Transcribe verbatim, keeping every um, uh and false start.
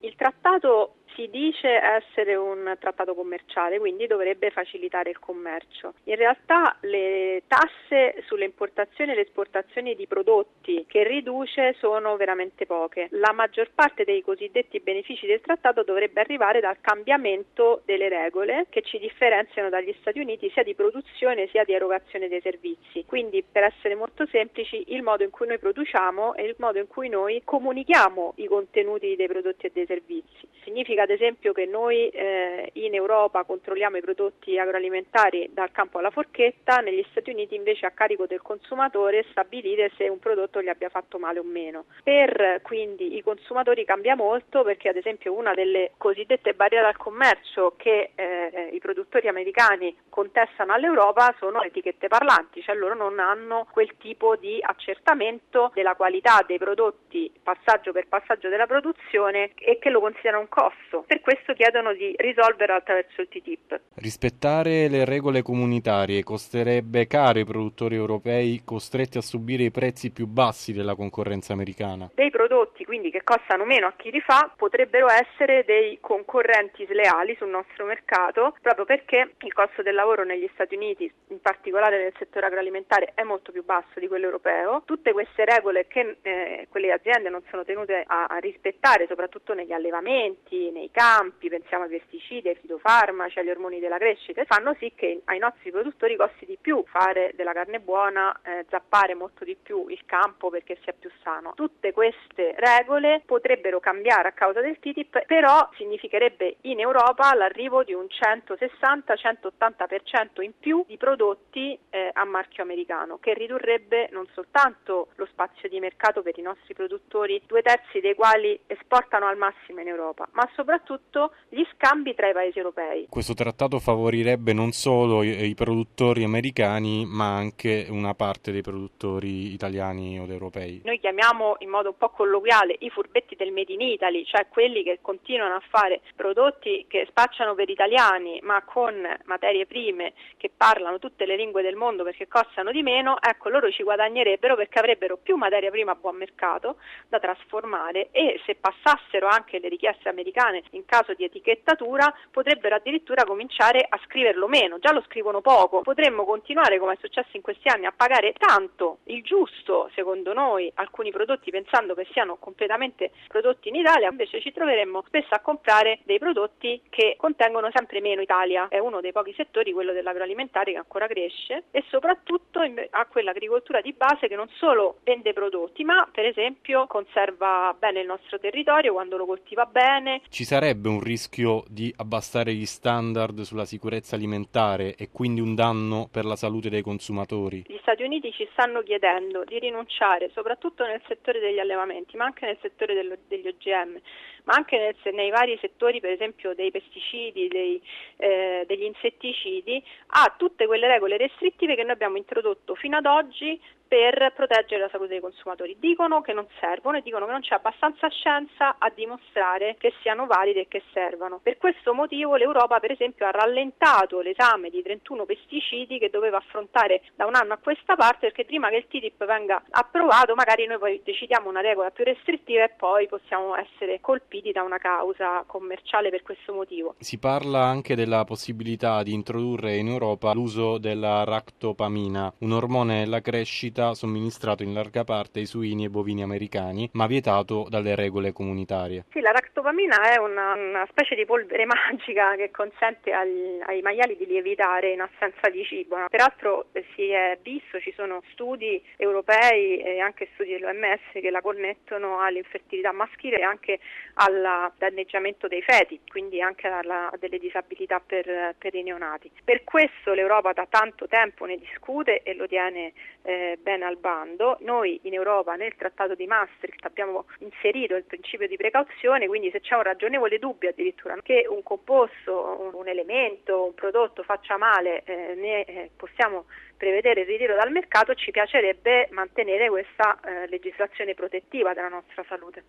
Il trattato si dice essere un trattato commerciale, quindi dovrebbe facilitare il commercio. In realtà le tasse sulle importazioni e le esportazioni di prodotti che riduce sono veramente poche. La maggior parte dei cosiddetti benefici del trattato dovrebbe arrivare dal cambiamento delle regole che ci differenziano dagli Stati Uniti sia di produzione sia di erogazione dei servizi. Quindi, per essere molto semplici, il modo in cui noi produciamo e il modo in cui noi comunichiamo i contenuti dei prodotti e dei servizi. Significa ad esempio che noi eh, in Europa controlliamo i prodotti agroalimentari dal campo alla forchetta, negli Stati Uniti invece è a carico del consumatore stabilire se un prodotto gli abbia fatto male o meno. Per quindi i consumatori cambia molto, perché ad esempio una delle cosiddette barriere al commercio che eh, i produttori americani contestano all'Europa sono le etichette parlanti, cioè loro non hanno quel tipo di accertamento della qualità dei prodotti passaggio per passaggio della produzione e che lo considerano un costo. Per questo chiedono di risolvere attraverso il T T I P. Rispettare le regole comunitarie costerebbe caro ai produttori europei costretti a subire i prezzi più bassi della concorrenza americana. Dei prodotti quindi che costano meno a chi li fa potrebbero essere dei concorrenti sleali sul nostro mercato, proprio perché il costo del lavoro negli Stati Uniti, in particolare nel settore agroalimentare, è molto più basso di quello europeo. Tutte queste regole che eh, quelle aziende non sono tenute a, a rispettare, soprattutto negli allevamenti, nei campi, pensiamo ai pesticidi, ai fitofarmaci, agli ormoni della crescita, fanno sì che ai nostri produttori costi di più fare della carne buona, eh, zappare molto di più il campo perché sia più sano. Tutte queste regole potrebbero cambiare a causa del T T I P, però significherebbe in Europa l'arrivo di un centosessanta centottanta per cento in più di prodotti eh, a marchio americano, che ridurrebbe non soltanto lo spazio di mercato per i nostri produttori, due terzi dei quali esportano al massimo in Europa, ma soprattutto gli scambi tra i paesi europei. Questo trattato favorirebbe non solo i, i produttori americani, ma anche una parte dei produttori italiani o europei. Noi chiamiamo in modo un po' colloquiale i furbetti del Made in Italy, cioè quelli che continuano a fare prodotti che spacciano per italiani, ma con materie prime che parlano tutte le lingue del mondo perché costano di meno. Ecco, loro ci guadagnerebbero perché avrebbero più materia prima a buon mercato da trasformare, e se passassero anche le richieste americane in caso di etichettatura potrebbero addirittura cominciare a scriverlo meno. Già lo scrivono poco. Potremmo continuare, come è successo in questi anni, a pagare tanto, il giusto secondo noi, alcuni prodotti pensando che siano completamente prodotti in Italia, invece ci troveremmo spesso a comprare dei prodotti che contengono sempre meno Italia. È uno dei pochi settori, quello dell'agroalimentare, che ancora cresce, e soprattutto ha quell'agricoltura di base che non solo vende prodotti, ma per esempio conserva bene il nostro territorio quando lo coltiva bene. Ci sarebbe un rischio di abbassare gli standard sulla sicurezza alimentare e quindi un danno per la salute dei consumatori? Gli Stati Uniti ci stanno chiedendo di rinunciare, soprattutto nel settore degli allevamenti, ma anche nel settore dello, degli O G M, ma anche nel, nei vari settori, per esempio dei pesticidi, dei, eh, degli insetticidi, a tutte quelle regole restrittive che noi abbiamo introdotto fino ad oggi per proteggere la salute dei consumatori. Dicono che non servono e dicono che non c'è abbastanza scienza a dimostrare che siano valide e che servano. Per questo motivo l'Europa, per esempio, ha rallentato l'esame di trentuno pesticidi che doveva affrontare da un anno a questa parte, perché prima che il T T I P venga approvato magari noi poi decidiamo una regola più restrittiva e poi possiamo essere colpiti da una causa commerciale per questo motivo. Si parla anche della possibilità di introdurre in Europa l'uso della ractopamina, un ormone della crescita somministrato in larga parte ai suini e bovini americani, ma vietato dalle regole comunitarie. Sì, la ractopamina è una, una specie di polvere magica che consente agli, ai maiali di lievitare in assenza di cibo. Peraltro eh, si è visto, ci sono studi europei e anche studi dell'O M S che la connettono all'infertilità maschile e anche al danneggiamento dei feti, quindi anche alla, a delle disabilità per, per i neonati. Per questo l'Europa da tanto tempo ne discute e lo tiene eh, bene al bando. Noi in Europa nel Trattato di Maastricht abbiamo inserito il principio di precauzione, quindi se c'è un ragionevole dubbio addirittura che un composto, un elemento, un prodotto faccia male, eh, ne eh, possiamo prevedere il ritiro dal mercato. Ci piacerebbe mantenere questa eh, legislazione protettiva della nostra salute.